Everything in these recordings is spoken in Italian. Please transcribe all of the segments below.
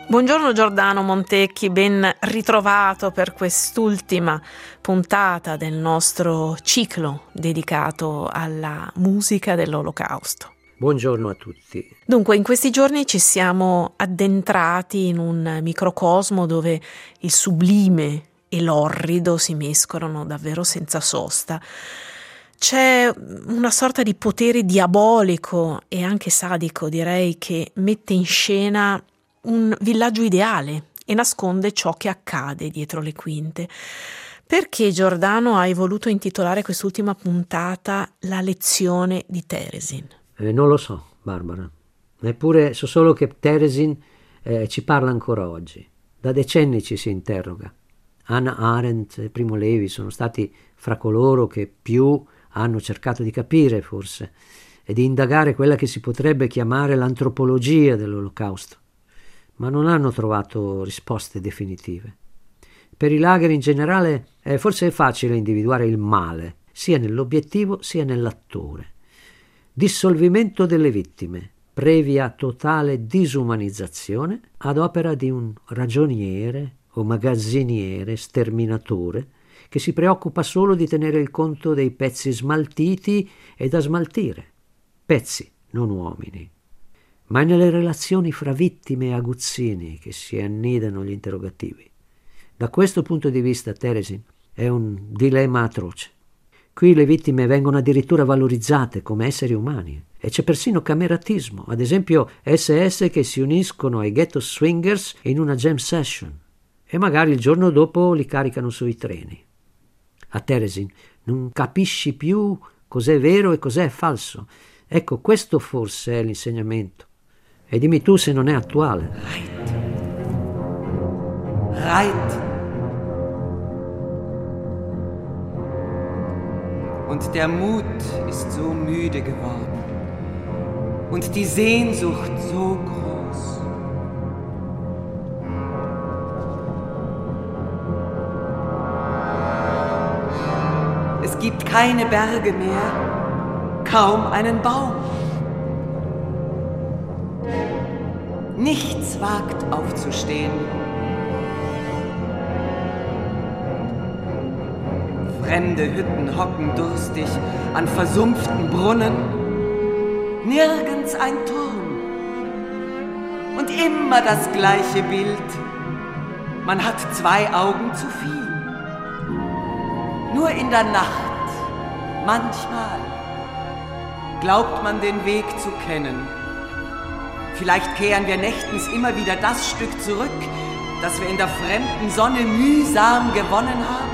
Buongiorno Giordano Montecchi, ben ritrovato per quest'ultima puntata del nostro ciclo dedicato alla musica dell'Olocausto. Buongiorno a tutti. Dunque, in questi giorni ci siamo addentrati in un microcosmo dove il sublime e l'orrido si mescolano davvero senza sosta. C'è una sorta di potere diabolico e anche sadico, direi, che mette in scena un villaggio ideale e nasconde ciò che accade dietro le quinte. Perché, Giordano, hai voluto intitolare quest'ultima puntata La lezione di Teresin? Non lo so, Barbara. Eppure so solo che Teresin ci parla ancora oggi. Da decenni ci si interroga. Hannah Arendt e Primo Levi sono stati fra coloro che più hanno cercato di capire, forse, e di indagare quella che si potrebbe chiamare l'antropologia dell'Olocausto, ma non hanno trovato risposte definitive. Per i lager in generale forse è facile individuare il male, sia nell'obiettivo sia nell'attore. Dissolvimento delle vittime, previa totale disumanizzazione, ad opera di un ragioniere o magazziniere sterminatore che si preoccupa solo di tenere il conto dei pezzi smaltiti e da smaltire. Pezzi, non uomini. Ma è nelle relazioni fra vittime e aguzzini che si annidano gli interrogativi. Da questo punto di vista Teresin è un dilemma atroce. Qui le vittime vengono addirittura valorizzate come esseri umani e c'è persino cameratismo, ad esempio SS che si uniscono ai ghetto swingers in una jam session e magari il giorno dopo li caricano sui treni. A Teresin non capisci più cos'è vero e cos'è falso. Ecco, questo forse è l'insegnamento. E dimmi tu se non è attuale. Reit. Und der Mut ist so müde geworden. Und die Sehnsucht so groß. Es gibt keine Berge mehr, kaum einen Baum. Nichts wagt aufzustehen. Fremde Hütten hocken durstig an versumpften Brunnen. Nirgends ein Turm. Und immer das gleiche Bild. Man hat 2 Augen zu viel. Nur in der Nacht, manchmal, glaubt man den Weg zu kennen. Vielleicht kehren wir nächtens immer wieder das Stück zurück, das wir in der fremden Sonne mühsam gewonnen haben.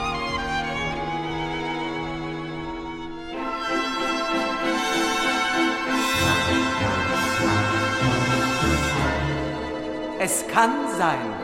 Es kann sein.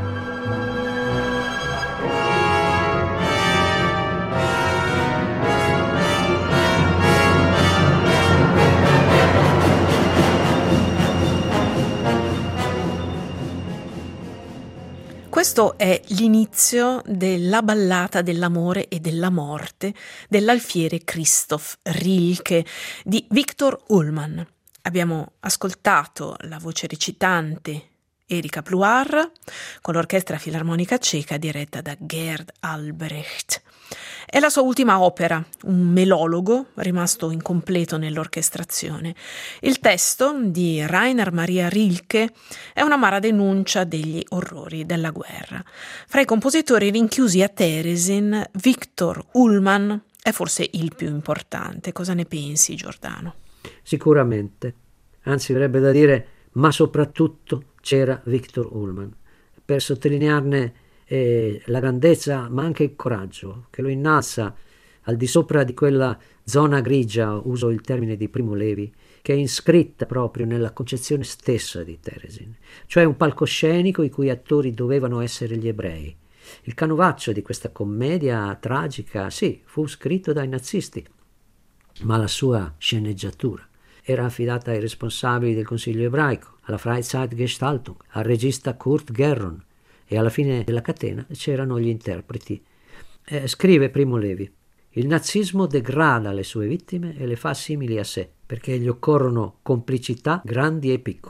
Questo è l'inizio della ballata dell'amore e della morte dell'alfiere Christoph Rilke di Viktor Ullmann. Abbiamo ascoltato la voce recitante Erika Pluhar con l'Orchestra Filarmonica Ceca diretta da Gerd Albrecht. È la sua ultima opera, un melologo rimasto incompleto nell'orchestrazione. Il testo di Rainer Maria Rilke è un'amara denuncia degli orrori della guerra. Fra i compositori rinchiusi a Teresin, Viktor Ullmann è forse il più importante. Cosa ne pensi, Giordano? Sicuramente, anzi verrebbe da dire, ma soprattutto c'era Viktor Ullmann, per sottolinearne la grandezza ma anche il coraggio che lo innalza al di sopra di quella zona grigia, uso il termine di Primo Levi, che è iscritta proprio nella concezione stessa di Teresin, cioè un palcoscenico i cui attori dovevano essere gli ebrei. Il canovaccio di questa commedia tragica, sì, fu scritto dai nazisti, ma la sua sceneggiatura era affidata ai responsabili del Consiglio ebraico, alla Freizeitgestaltung, al regista Kurt Gerron, e alla fine della catena c'erano gli interpreti. Scrive Primo Levi: il nazismo degrada le sue vittime e le fa simili a sé, perché gli occorrono complicità grandi e piccole,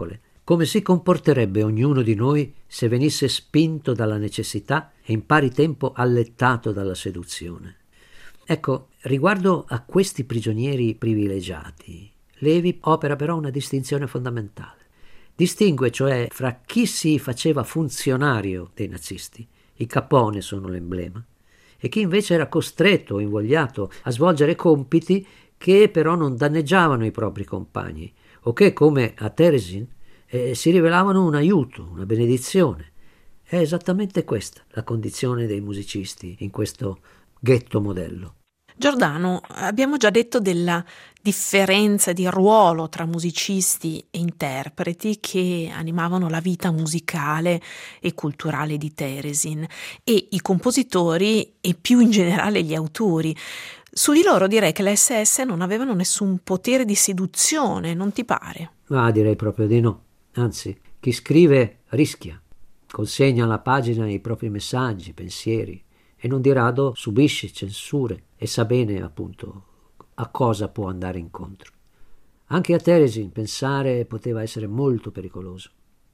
come si comporterebbe ognuno di noi se venisse spinto dalla necessità e in pari tempo allettato dalla seduzione. Ecco, riguardo a questi prigionieri privilegiati, Levi opera però una distinzione fondamentale. Distingue cioè fra chi si faceva funzionario dei nazisti, i Capone sono l'emblema, e chi invece era costretto o invogliato a svolgere compiti che però non danneggiavano i propri compagni o che, come a Teresin, si rivelavano un aiuto, una benedizione. È esattamente questa la condizione dei musicisti in questo ghetto modello. Giordano, abbiamo già detto della differenza di ruolo tra musicisti e interpreti che animavano la vita musicale e culturale di Teresin e i compositori e più in generale gli autori. Su di loro direi che le SS non avevano nessun potere di seduzione, non ti pare? Ma direi proprio di no. Anzi, chi scrive rischia, consegna alla pagina i propri messaggi, pensieri, e non di rado subisce censure e sa bene, appunto, a cosa può andare incontro. Anche a Teresin pensare poteva essere molto pericoloso.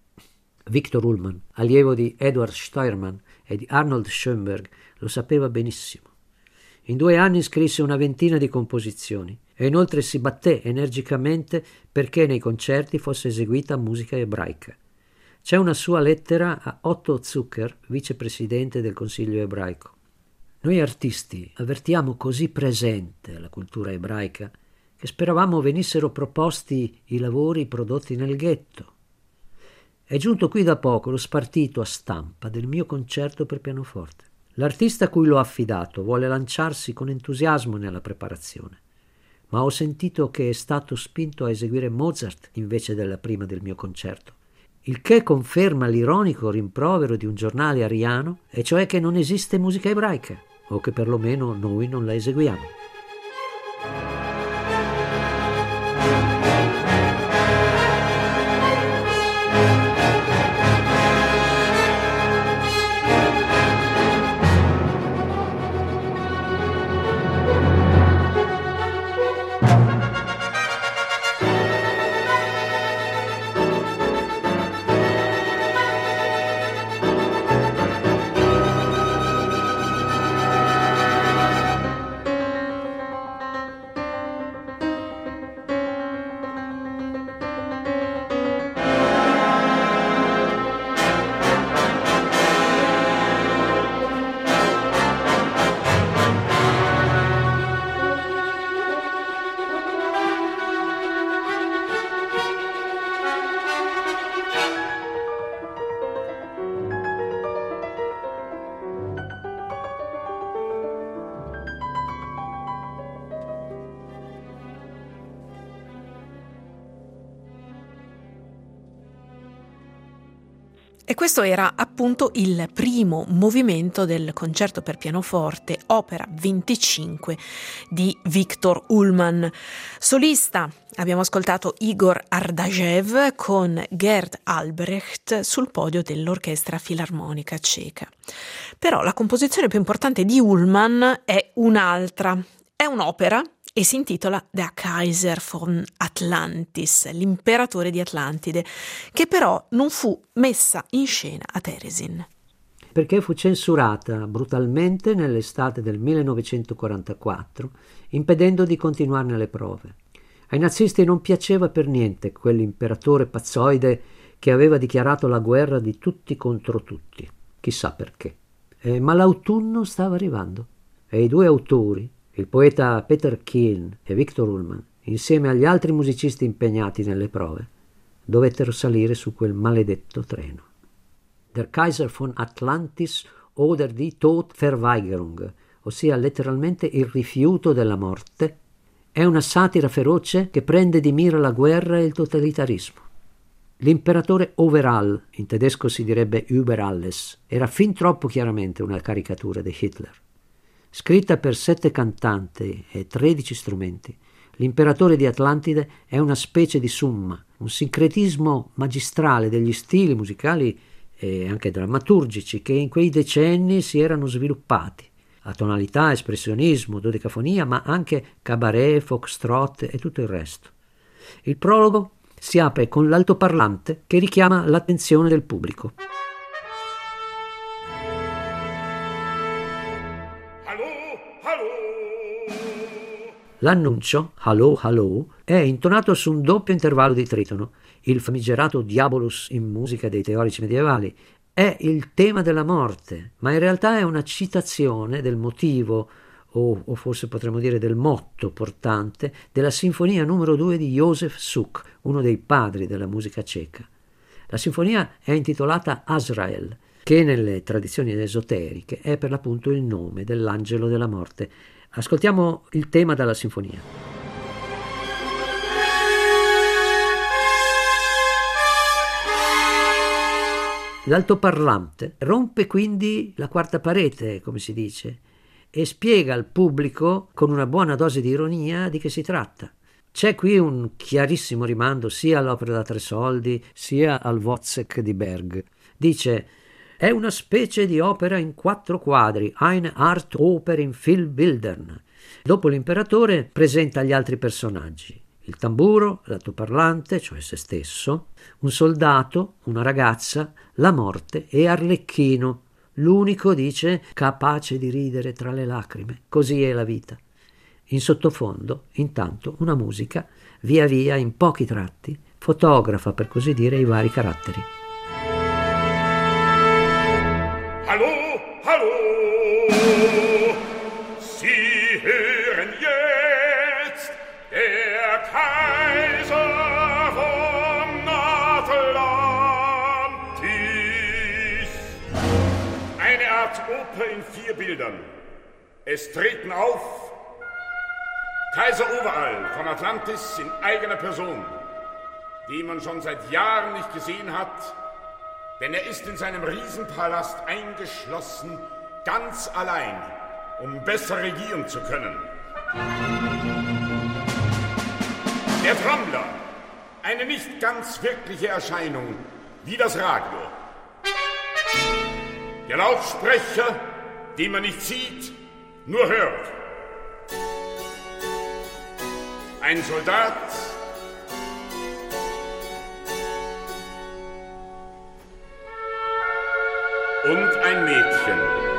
Viktor Ullmann, allievo di Eduard Steuermann e di Arnold Schoenberg, lo sapeva benissimo. In 2 anni scrisse una ventina di composizioni e inoltre si batté energicamente perché nei concerti fosse eseguita musica ebraica. C'è una sua lettera a Otto Zucker, vicepresidente del Consiglio ebraico. Noi artisti avvertiamo così presente la cultura ebraica che speravamo venissero proposti i lavori prodotti nel ghetto. È giunto qui da poco lo spartito a stampa del mio concerto per pianoforte. L'artista a cui l'ho affidato vuole lanciarsi con entusiasmo nella preparazione, ma ho sentito che è stato spinto a eseguire Mozart invece della prima del mio concerto, il che conferma l'ironico rimprovero di un giornale ariano, e cioè che non esiste musica ebraica, o che perlomeno noi non la eseguiamo. E questo era appunto il primo movimento del concerto per pianoforte, opera 25 di Viktor Ullmann. Solista abbiamo ascoltato Igor Ardajev con Gerd Albrecht sul podio dell'Orchestra Filarmonica Ceca. Però la composizione più importante di Ullmann è un'altra, è un'opera e si intitola Der Kaiser von Atlantis, l'imperatore di Atlantide, che però non fu messa in scena a Teresin. Perché fu censurata brutalmente nell'estate del 1944, impedendo di continuarne le prove. Ai nazisti non piaceva per niente quell'imperatore pazzoide che aveva dichiarato la guerra di tutti contro tutti, chissà perché. Ma l'autunno stava arrivando e i 2 autori, il poeta Peter Kieln e Viktor Ullmann, insieme agli altri musicisti impegnati nelle prove, dovettero salire su quel maledetto treno. Der Kaiser von Atlantis oder die Todverweigerung, ossia letteralmente il rifiuto della morte, è una satira feroce che prende di mira la guerra e il totalitarismo. L'imperatore Overall, in tedesco si direbbe über alles, era fin troppo chiaramente una caricatura di Hitler. Scritta per 7 cantanti e 13 strumenti, l'imperatore di Atlantide è una specie di summa, un sincretismo magistrale degli stili musicali e anche drammaturgici che in quei decenni si erano sviluppati, a tonalità, espressionismo, dodecafonia, ma anche cabaret, foxtrot e tutto il resto. Il prologo si apre con l'altoparlante che richiama l'attenzione del pubblico. L'annuncio, Hallo, hallo, è intonato su un doppio intervallo di tritono, il famigerato diabolus in musica dei teorici medievali. È il tema della morte, ma in realtà è una citazione del motivo, o forse potremmo dire del motto portante, della sinfonia numero 2 di Josef Suk, uno dei padri della musica ceca. La sinfonia è intitolata Azrael, che nelle tradizioni esoteriche è per l'appunto il nome dell'angelo della morte. Ascoltiamo il tema dalla sinfonia. L'altoparlante rompe quindi la quarta parete, come si dice, e spiega al pubblico con una buona dose di ironia di che si tratta. C'è qui un chiarissimo rimando sia all'opera da tre soldi sia al Wozzeck di Berg. Dice: è una specie di opera in 4 quadri, eine Art Oper in 4 Bildern. Dopo l'imperatore presenta gli altri personaggi: il tamburo, l'altoparlante, cioè se stesso, un soldato, una ragazza, la morte e Arlecchino, l'unico, dice, capace di ridere tra le lacrime. Così è la vita. In sottofondo, intanto, una musica, via via, in pochi tratti, fotografa, per così dire, i vari caratteri. Hallo, hallo, Sie hören jetzt der Kaiser von Atlantis. Eine Art Oper in 4 Bildern. Es treten auf Kaiser Overall von Atlantis in eigener Person, den man schon seit Jahren nicht gesehen hat, denn er ist in seinem Riesenpalast eingeschlossen, ganz allein, um besser regieren zu können. Der Trommler, eine nicht ganz wirkliche Erscheinung, wie das Radio. Der Lautsprecher, den man nicht sieht, nur hört. Ein Soldat, und ein Mädchen.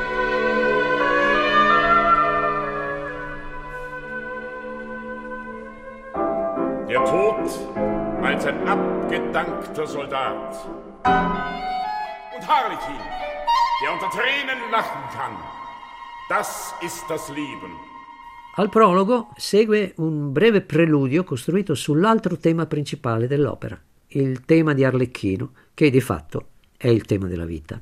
Der Tod als ein abgedankter Soldat. Und Harlekin, der unter Tränen lachen kann. Das ist das Leben. Al prologo segue un breve preludio costruito sull'altro tema principale dell'opera, il tema di Arlecchino, che di fatto è il tema della vita.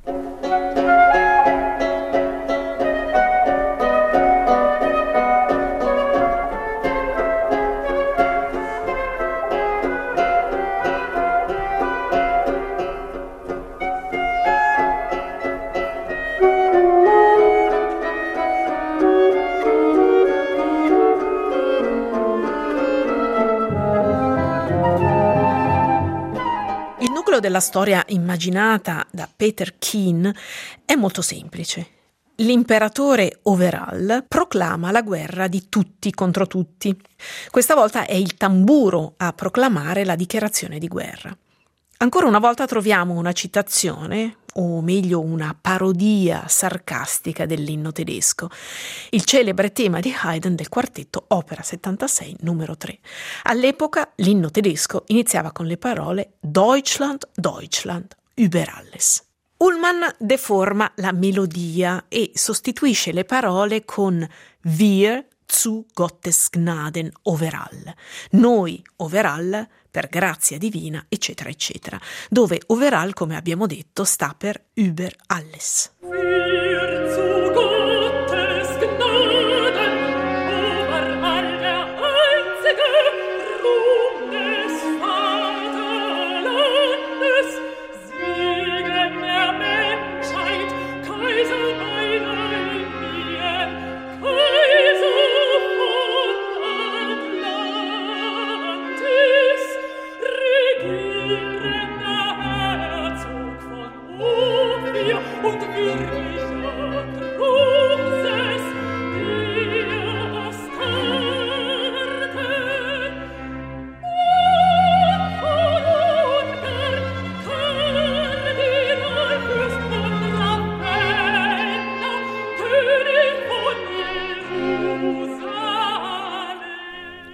Della storia immaginata da Peter Keen è molto semplice. L'imperatore Overall proclama la guerra di tutti contro tutti. Questa volta è il tamburo a proclamare la dichiarazione di guerra. Ancora una volta troviamo una citazione, o meglio una parodia sarcastica dell'inno tedesco, il celebre tema di Haydn del quartetto Opera 76 numero 3. All'epoca l'inno tedesco iniziava con le parole Deutschland, Deutschland, über alles. Ullmann deforma la melodia e sostituisce le parole con Wir zu Gottes Gnaden overall. Noi overall per grazia divina, eccetera, eccetera, dove overall, come abbiamo detto, sta per über alles. Wir zu Gottes Gnaden overall, der einzige Ruhm des Vaterlandes, Segen der Menschheit, Kaiser beider Linien, Kaiser von Atlantis, regierender Herzog von Ophir und wirklicher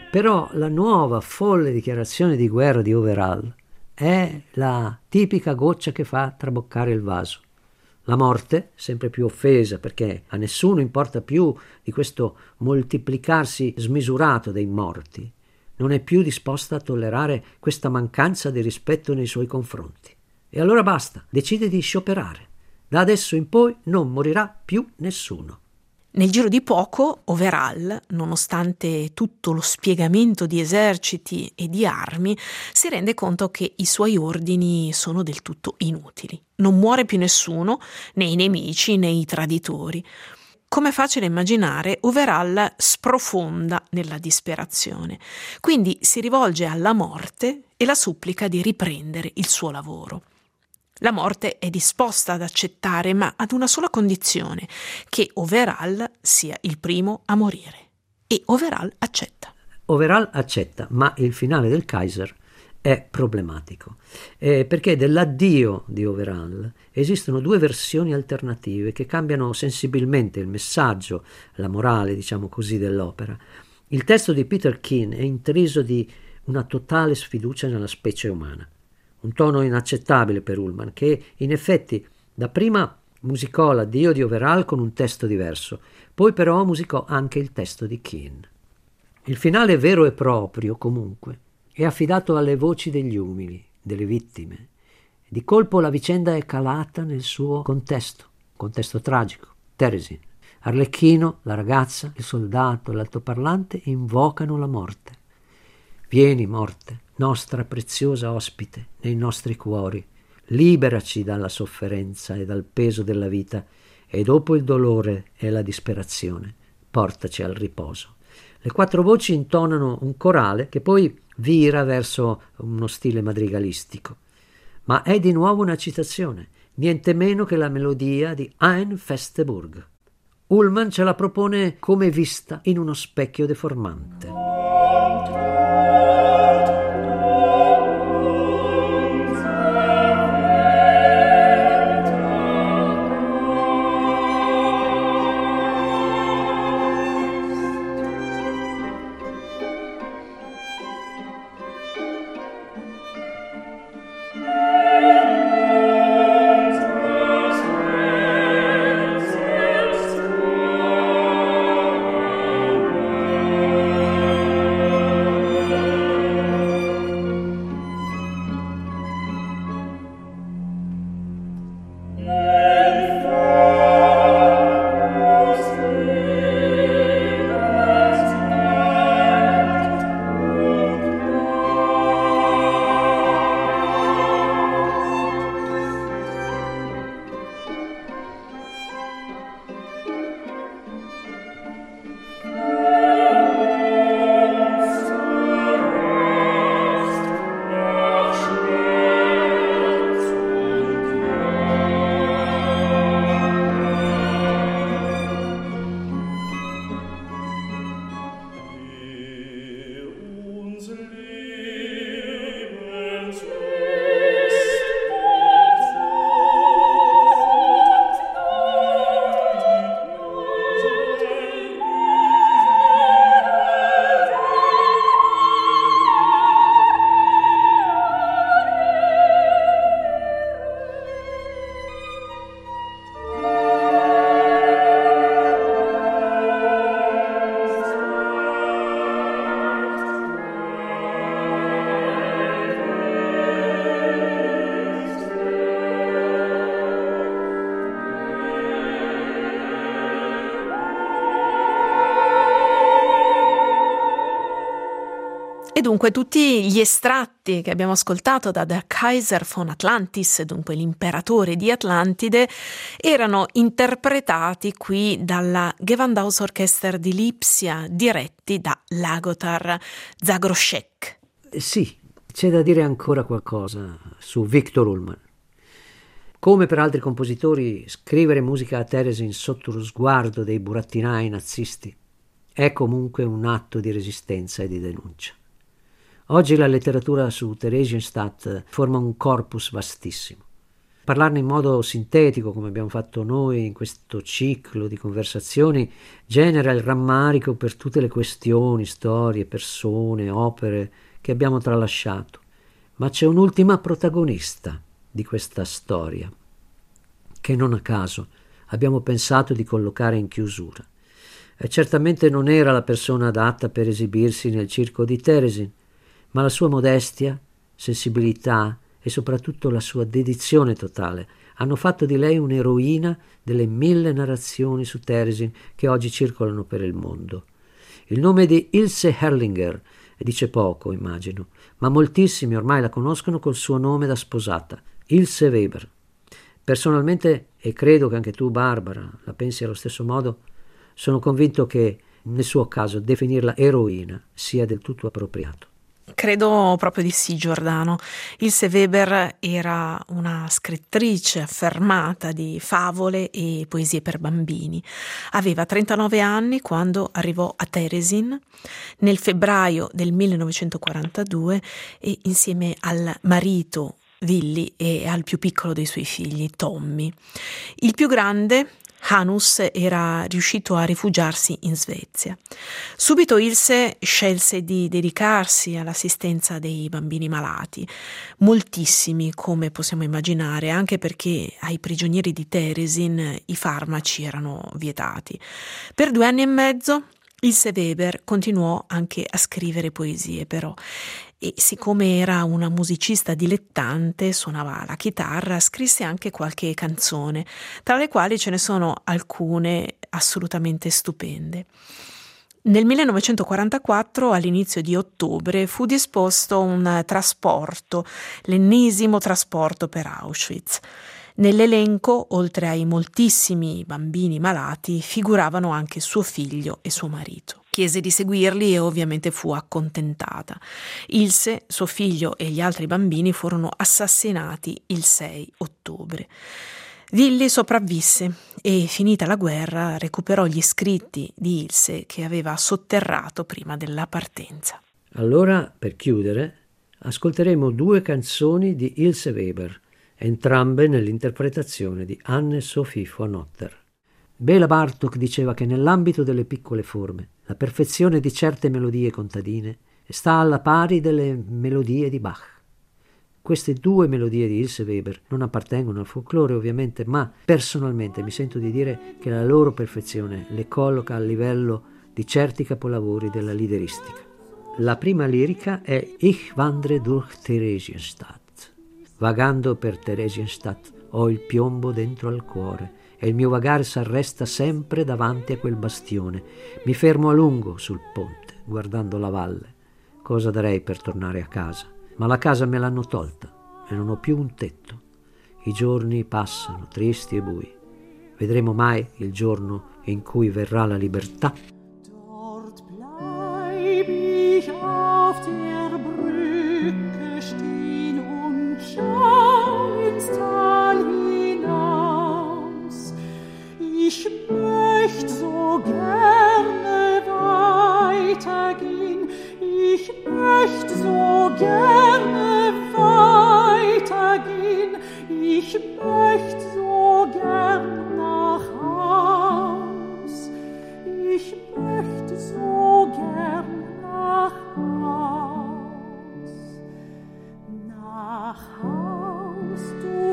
Però la nuova folle dichiarazione di guerra di Overall è la tipica goccia che fa traboccare il vaso. La morte, sempre più offesa perché a nessuno importa più di questo moltiplicarsi smisurato dei morti, non è più disposta a tollerare questa mancanza di rispetto nei suoi confronti. E allora basta, decide di scioperare. Da adesso in poi non morirà più nessuno. Nel giro di poco, Overall, nonostante tutto lo spiegamento di eserciti e di armi, si rende conto che i suoi ordini sono del tutto inutili. Non muore più nessuno, né i nemici né i traditori. Come è facile immaginare, Overall sprofonda nella disperazione. Quindi si rivolge alla morte e la supplica di riprendere il suo lavoro. La morte è disposta ad accettare, ma ad una sola condizione, che Overall sia il primo a morire. E Overall accetta. Overall accetta, ma il finale del Kaiser è problematico, perché dell'addio di Overall esistono due versioni alternative che cambiano sensibilmente il messaggio, la morale, diciamo così, dell'opera. Il testo di Peter Keane è intriso di una totale sfiducia nella specie umana. Un tono inaccettabile per Ullmann, che in effetti dapprima musicò l'addio di Overall con un testo diverso, poi però musicò anche il testo di Keane. Il finale vero e proprio, comunque, è affidato alle voci degli umili, delle vittime. Di colpo la vicenda è calata nel suo contesto tragico. Teresin, Arlecchino, la ragazza, il soldato, l'altoparlante invocano la morte. Vieni, morte, nostra preziosa ospite nei nostri cuori, liberaci dalla sofferenza e dal peso della vita e dopo il dolore e la disperazione portaci al riposo. Le quattro voci intonano un corale che poi vira verso uno stile madrigalistico, ma è di nuovo una citazione, niente meno che la melodia di Ein feste Burg. Ullmann ce la propone come vista in uno specchio deformante. E dunque tutti gli estratti che abbiamo ascoltato da Der Kaiser von Atlantis, dunque l'imperatore di Atlantide, erano interpretati qui dalla Gewandhausorchester di Lipsia, diretti da Lagotár Zagrošek. Sì, c'è da dire ancora qualcosa su Viktor Ullmann. Come per altri compositori, scrivere musica a Teresin sotto lo sguardo dei burattinai nazisti è comunque un atto di resistenza e di denuncia. Oggi la letteratura su Theresienstadt forma un corpus vastissimo. Parlarne in modo sintetico, come abbiamo fatto noi in questo ciclo di conversazioni, genera il rammarico per tutte le questioni, storie, persone, opere che abbiamo tralasciato. Ma c'è un'ultima protagonista di questa storia, che non a caso abbiamo pensato di collocare in chiusura. E certamente non era la persona adatta per esibirsi nel circo di Teresin, ma la sua modestia, sensibilità e soprattutto la sua dedizione totale hanno fatto di lei un'eroina delle 1000 narrazioni su Teresin che oggi circolano per il mondo. Il nome di Ilse Herlinger dice poco, immagino, ma moltissimi ormai la conoscono col suo nome da sposata, Ilse Weber. Personalmente, e credo che anche tu, Barbara, la pensi allo stesso modo, sono convinto che nel suo caso definirla eroina sia del tutto appropriato. Credo proprio di sì, Giordano. Ilse Weber era una scrittrice affermata di favole e poesie per bambini. Aveva 39 anni quando arrivò a Teresin nel febbraio del 1942 e insieme al marito Willy e al più piccolo dei suoi figli, Tommy. Il più grande, Hanus, era riuscito a rifugiarsi in Svezia. Subito Ilse scelse di dedicarsi all'assistenza dei bambini malati, moltissimi come possiamo immaginare, anche perché ai prigionieri di Teresin i farmaci erano vietati. Per 2 anni e mezzo Ilse Weber continuò anche a scrivere poesie, però, e siccome era una musicista dilettante, suonava la chitarra, scrisse anche qualche canzone, tra le quali ce ne sono alcune assolutamente stupende. Nel 1944, all'inizio di ottobre, fu disposto un trasporto, l'ennesimo trasporto per Auschwitz. Nell'elenco, oltre ai moltissimi bambini malati, figuravano anche suo figlio e suo marito. Chiese di seguirli e ovviamente fu accontentata. Ilse, suo figlio e gli altri bambini furono assassinati il 6 ottobre. Willy sopravvisse e, finita la guerra, recuperò gli scritti di Ilse che aveva sotterrato prima della partenza. Allora, per chiudere, ascolteremo 2 canzoni di Ilse Weber, entrambe nell'interpretazione di Anne-Sophie von Otter. Béla Bartók diceva che nell'ambito delle piccole forme la perfezione di certe melodie contadine sta alla pari delle melodie di Bach. Queste 2 melodie di Ilse Weber non appartengono al folklore ovviamente, ma personalmente mi sento di dire che la loro perfezione le colloca al livello di certi capolavori della lideristica. La prima lirica è Ich wandre durch Theresienstadt. Vagando per Theresienstadt ho il piombo dentro al cuore e il mio vagare s'arresta sempre davanti a quel bastione. Mi fermo a lungo sul ponte, guardando la valle. Cosa darei per tornare a casa? Ma la casa me l'hanno tolta e non ho più un tetto. I giorni passano tristi e bui. Vedremo mai il giorno in cui verrà la libertà? Dort bleib ich auf der Brücke stehen und schau ins Tal hinaus. Ich möcht so gerne weitergehen, ich möcht so gerne weitergehen, ich möcht so gern nach Haus, ich möcht so gern nach Haus, nach Haus, du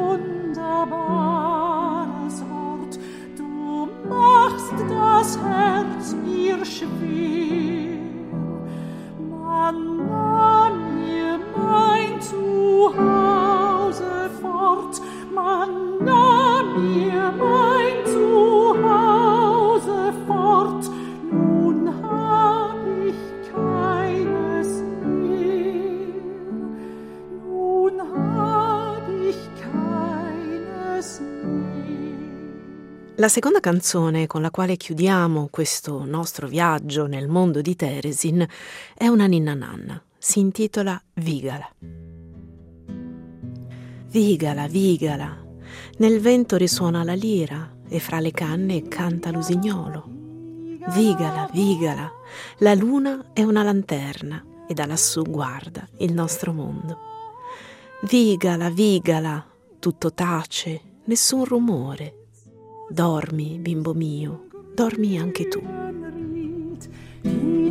wunderbares Wort, du machst das Herz mir schwer. Man nahm mir mein Zuhause fort, man nahm mir mein Zuhause fort, nun hab ich keines mehr, nun hab ich keines mehr. La seconda canzone con la quale chiudiamo questo nostro viaggio nel mondo di Teresin è una ninna nanna. Si intitola Vigala. Vigala, vigala, nel vento risuona la lira e fra le canne canta l'usignolo. Vigala, vigala, la luna è una lanterna e da lassù guarda il nostro mondo. Vigala, vigala, tutto tace, nessun rumore. Dormi, bimbo mio, dormi anche tu. Die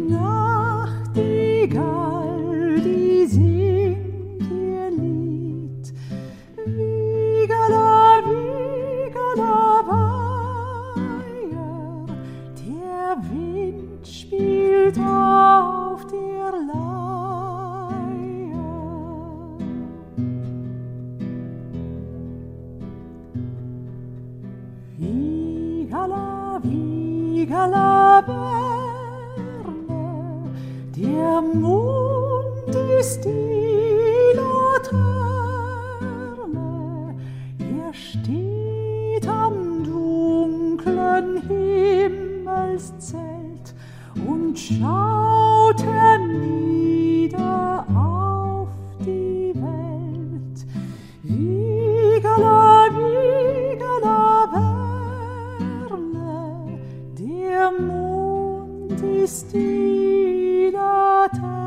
Nachtigall, die singt ihr Lied. Wigala, wigala, weier, der Wind spielt auf der Leier. Wigala, wigala, Berne, der Mond ist die Laterne, er steht am dunklen Himmelszelt und schaut hernieder auf die Welt. Wigala, wigala, Berne, der Mond ist die Laterne.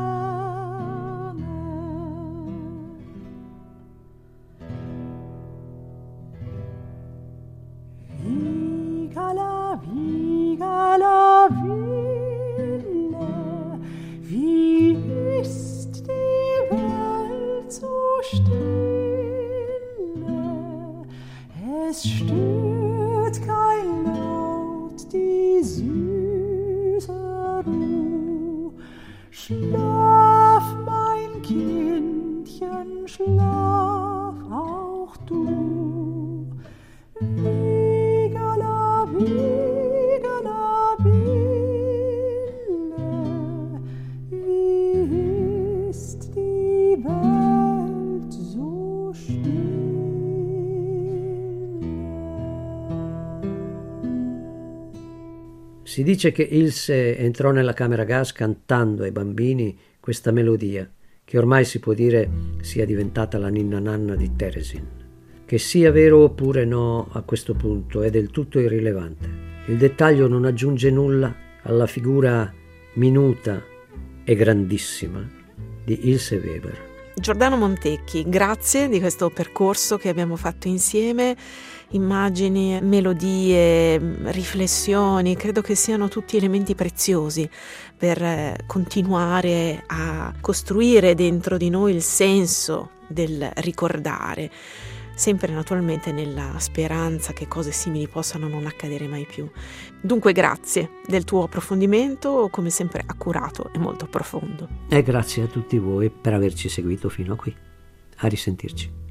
Wigala, wigala, Wille, wie ist die Welt so stille? Es stört kein Laut die süße Ruh. Schlaf, mein Kindchen, schlaf auch du. Wigala, wigala, Wille, wie ist die Welt so stille? Si dice che Ilse entrò nella camera gas cantando ai bambini questa melodia, che ormai si può dire sia diventata la ninna nanna di Teresin. Che sia vero oppure no, a questo punto è del tutto irrilevante. Il dettaglio non aggiunge nulla alla figura minuta e grandissima di Ilse Weber. Giordano Montecchi, grazie di questo percorso che abbiamo fatto insieme. Immagini, melodie, riflessioni, credo che siano tutti elementi preziosi per continuare a costruire dentro di noi il senso del ricordare, sempre naturalmente nella speranza che cose simili possano non accadere mai più. Dunque grazie del tuo approfondimento, come sempre accurato e molto profondo. E grazie a tutti voi per averci seguito fino a qui. A risentirci.